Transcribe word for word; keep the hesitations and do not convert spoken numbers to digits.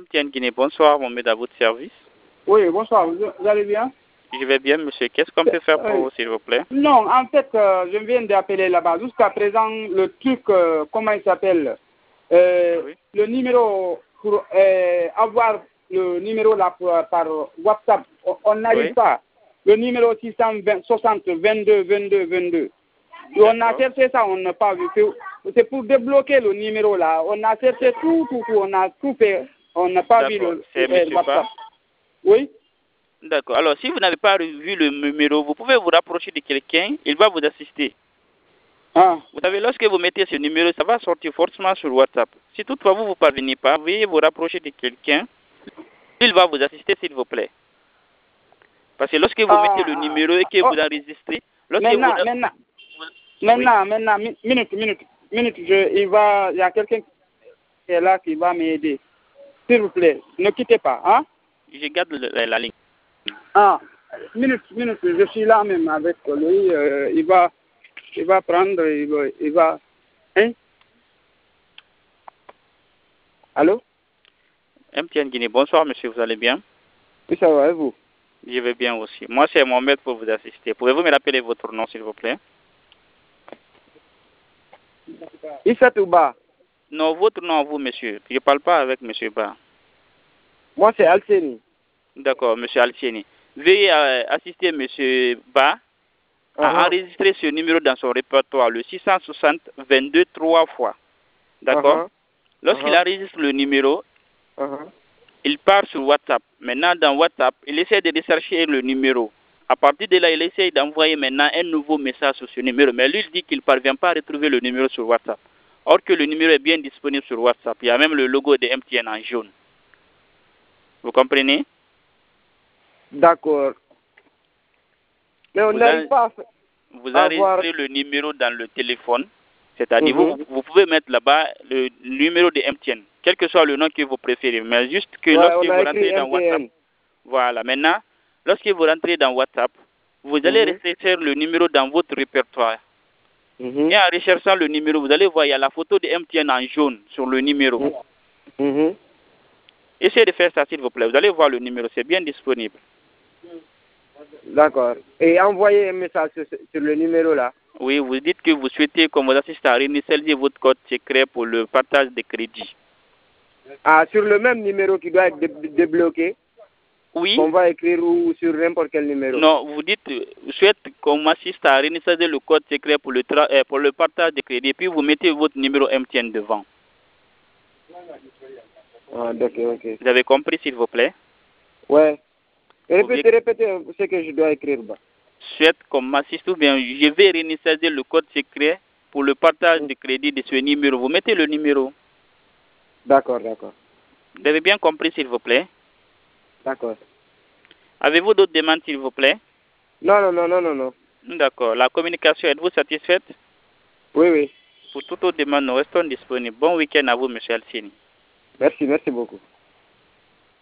T N Guinée, bonsoir, mon maître, à votre service. Oui, bonsoir, vous, vous allez bien? Je vais bien, monsieur. Qu'est-ce qu'on peut faire pour vous, s'il vous plaît? Non, en fait, euh, je viens d'appeler là-bas. Jusqu'à présent, le truc, euh, comment il s'appelle euh, Oui. Le numéro, pour euh, avoir le numéro là pour, par WhatsApp, on n'arrive Oui. pas. Le numéro six cent soixante, vingt-deux, vingt-deux, vingt-deux. Et on a cherché ça, on n'a pas vu. C'est pour débloquer le numéro là. On a cherché tout, tout, tout. On a tout fait. On n'a pas vu le, C'est le monsieur WhatsApp. Ba. Oui. D'accord. Alors, si vous n'avez pas vu le numéro, vous pouvez vous rapprocher de quelqu'un, il va vous assister. Ah. Vous savez, lorsque vous mettez ce numéro, ça va sortir forcément sur WhatsApp. Si toutefois vous ne vous parvenez pas, veuillez vous rapprocher de quelqu'un, il va vous assister, s'il vous plaît. Parce que lorsque vous Ah, mettez le numéro et que oh. vous enregistrez, lorsque Maintenant, vous... maintenant, Oui. maintenant, maintenant, mi- minute, minute, minute, je, il va, il y a quelqu'un qui est là qui va m'aider. S'il vous plaît, ne quittez pas, hein? Je garde le- la, la ligne. Ah, minute, minute, je suis là même avec lui, euh, il va, il va prendre, il va, il va, hein? Allô? M T N Guinée, bonsoir monsieur, vous allez bien? Oui, ça va, et vous? Je vais bien aussi. Moi, c'est mon maître pour vous assister. Pouvez-vous me rappeler votre nom, s'il vous plaît? Issa Touba. Non, votre nom, vous, monsieur. Je ne parle pas avec monsieur Ba. Moi, c'est Alceni. D'accord, monsieur Alcieni. Veuillez euh, assister monsieur Ba à Uh-huh. enregistrer ce numéro dans son répertoire, le six cent soixante, vingt-deux, trois fois. D'accord? Uh-huh. Lorsqu'il Uh-huh. enregistre le numéro, Uh-huh. il part sur WhatsApp. Maintenant, dans WhatsApp, il essaie de rechercher le numéro. À partir de là, il essaie d'envoyer maintenant un nouveau message sur ce numéro. Mais lui, il dit qu'il ne parvient pas à retrouver le numéro sur WhatsApp. Or que le numéro est bien disponible sur WhatsApp. Il y a même le logo de M T N en jaune. Vous comprenez? D'accord. Mais on Vous, n'arrive en- pas à, fa- vous à voir. enregistrez le numéro dans le téléphone. C'est-à-dire, Mhm. vous, vous pouvez mettre là-bas le numéro de M T N. Quel que soit le nom que vous préférez. Mais juste que Ouais, lorsque on vous a écrit rentrez dans M T WhatsApp, N. voilà. Maintenant, lorsque vous rentrez dans WhatsApp, vous allez Mhm. rechercher le numéro dans votre répertoire. Mhm. Et en recherchant le numéro, vous allez voir, il y a la photo de M T N en jaune sur le numéro. Mhm. Essayez de faire ça, s'il vous plaît. Vous allez voir le numéro, c'est bien disponible. D'accord. Et envoyez un message sur, sur le numéro là. Oui, vous dites que vous souhaitez qu'on vous assiste à réinitialiser votre code secret pour le partage de crédit. Ah, sur le même numéro qui doit être dé- débloqué. Oui. Qu'on va écrire ou sur n'importe quel numéro. Non, vous dites, euh, vous souhaitez qu'on m'assiste à réinitialiser le code secret pour le, tra- euh, pour le partage de crédit, puis vous mettez votre numéro M T N devant. Ah, d'accord, ok. Vous avez compris, s'il vous plaît? Ouais. Vous Répétez, répétez ce que je dois écrire. Bah. Souhaite qu'on m'assiste ou bien je vais réinitialiser le code secret pour le partage de crédit de ce numéro. Vous mettez le numéro. D'accord, d'accord. Vous avez bien compris, s'il vous plaît? D'accord. Avez-vous d'autres demandes, s'il vous plaît? Non, non, non, non, non, non. D'accord. La communication, êtes-vous satisfaite? Oui, oui. Pour toute autre demande, nous restons disponibles. Bon week-end à vous, monsieur Alcini. Merci, merci beaucoup.